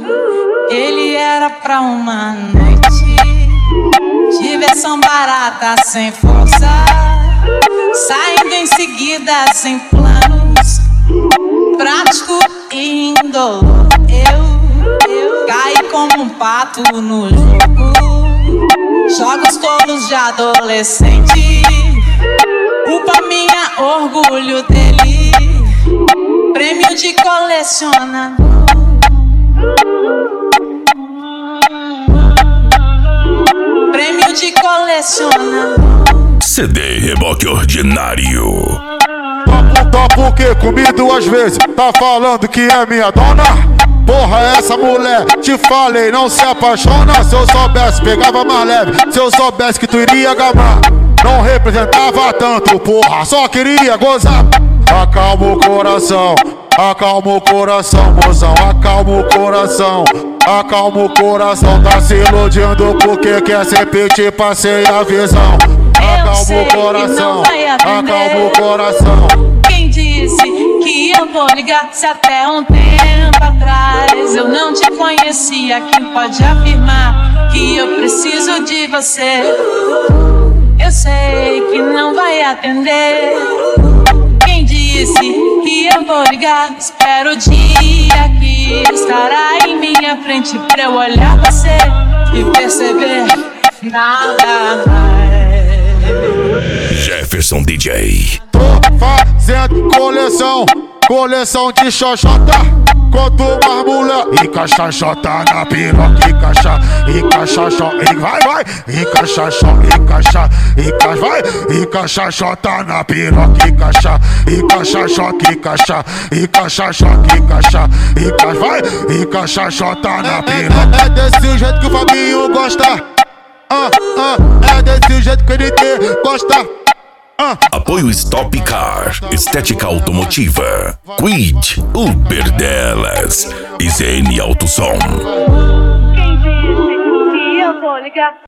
Ele era pra uma noite, diversão barata sem força, saindo em seguida sem planos, prático e indolor. Eu caí como um pato no jogo, jogos tolos de adolescente. Culpa minha, orgulho dele, prêmio de colecionador. Prêmio de colecionador. CD Reboque Ordinário. Topo o que? Comi 2 vezes, tá falando que é minha dona? Porra, essa mulher, te falei, não se apaixona. Se eu soubesse, pegava mais leve. Se eu soubesse que tu iria gamar, não representava tanto, porra, só queria gozar. Acalma o coração, mozão, acalma o coração. Acalma o coração, tá se iludindo porque quer sempre te passei a visão. Acalma o coração, acalma o coração. Quem disse que eu vou ligar se até um tempo atrás eu não te conhecia? Quem pode afirmar que eu preciso de você? Eu sei que não vai atender. Quem disse que eu vou ligar? Espero o dia que estará em minha frente pra eu olhar você e perceber nada mais. Jefferson DJ. Tô fazendo coleção de xoxota. Quanto mais mulher, encaixa xota na piroca, encaixa xota, vai, encaixa xota, vai, encaixa xota na piroca, encaixa xota, vai, encaixa xota na piroca. É desse jeito que o Fabinho gosta, é desse jeito que ele gosta. Apoio Stop Car, estética automotiva. Quid, Uber delas. ICN Autosom. Quem disse que eu vou ligar?